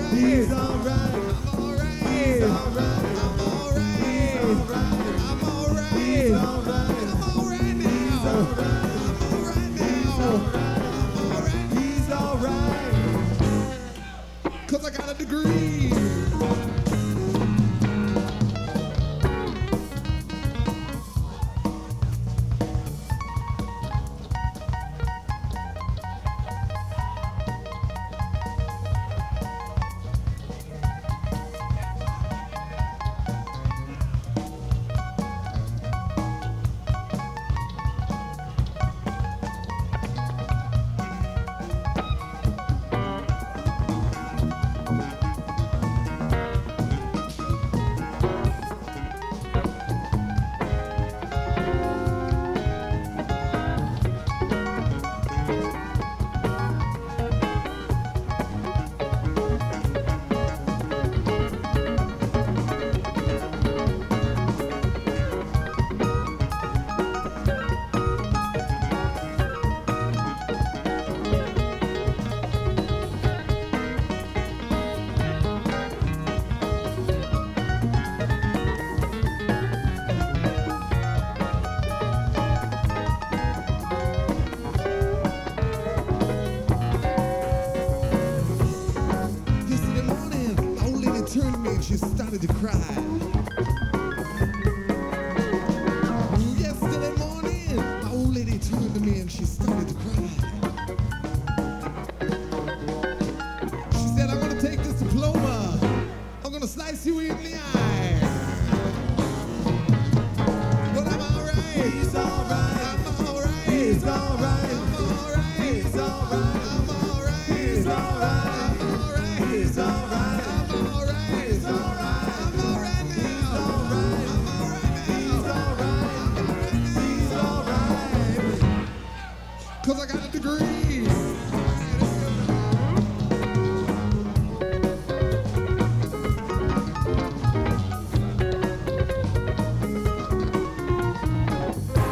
He's alright. I'm alright. He's alright. I'm alright. He's alright. I'm alright. He's alright. I'm alright now. I'm alright now. I'm alright. He's alright. 'Cause I got a degree. She started to cry. Yesterday morning, my old lady turned to me and she started to cry. She said, I'm gonna take this diploma. I'm gonna slice you in the eye. But I'm alright. He's alright. I'm alright. He's alright. I'm alright. He's alright. I'm alright. He's alright. I'm alright. He's alright.